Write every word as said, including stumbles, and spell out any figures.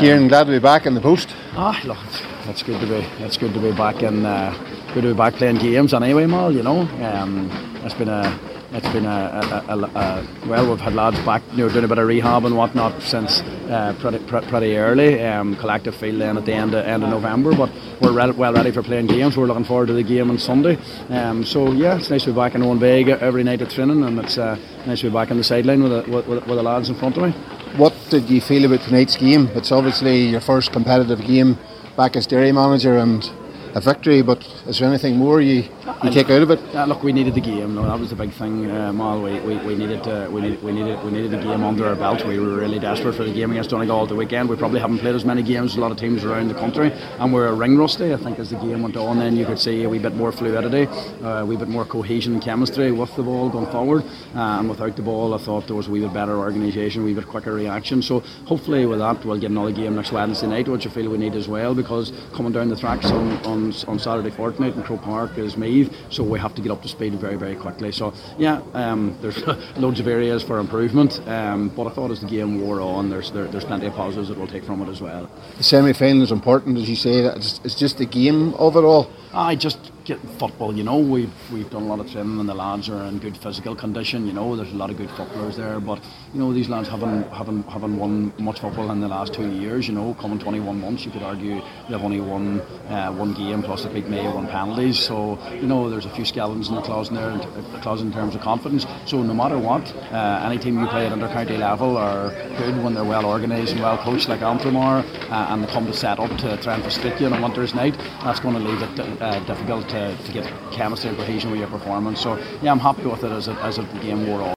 Kieran, glad to be back in the post. Ah, look, it's, it's good to be. It's good to be back in. Uh, good to be back playing games. Anyway, Mal, you know, um, it's been a. It's been a, a, a, a well. We've had lads back, you know, doing a bit of rehab and whatnot since uh, pretty, pretty early. Um, collective field then at the end of, end of November, but we're re- well ready for playing games. We're looking forward to the game on Sunday. Um, so yeah, it's nice to be back in Owen Bay every night at training, and it's uh, nice to be back on the sideline with, the, with, with the lads in front of me. What did you feel about tonight's game? It's obviously your first competitive game back as Derry manager and a victory, but is there anything more you, you take out of it? Yeah, look, we needed the game. No, that was the big thing, uh, Mal. We, we, we needed uh, we needed we needed we needed the game under our belt. We were really desperate for the game against Donegal at the weekend. We probably haven't played as many games as a lot of teams around the country, and we're ring rusty. I think as the game went on, then you could see a wee bit more fluidity, uh, a wee bit more cohesion and chemistry with the ball going forward, uh, and without the ball, I thought there was a wee bit better organisation, a wee bit quicker reaction. So hopefully with that, we'll get another game next Wednesday night, which I feel we need as well, because coming down the tracks on on, on Saturday fortnight in Croke Park is Meath, so we have to get up to speed very very quickly. So yeah, um, there's loads of areas for improvement, um, but I thought as the game wore on, there's there, there's plenty of positives that we'll take from it as well. The semi-final is important, as you say. That it's, it's just the game of it all. I just get football, you know. We've we've done a lot of training, and the lads are in good physical condition. You know, there's a lot of good footballers there, but you know these lads haven't haven't haven't won much football in the last two years. You know, coming twenty-one months, you could argue they've only won uh, one game plus they beat May one penalties. So you know, there's a few skeletons in the closet there, in, closet in terms of confidence. So no matter what, uh, any team you play at inter-county level are good when they're well organised and well coached, like Antrimar, uh, and they come to set up to try and frustrate you on a winter's night. That's going to leave it uh, difficult to, to get chemistry and cohesion with your performance. So yeah, I'm happy with it as it, as it, the game wore on.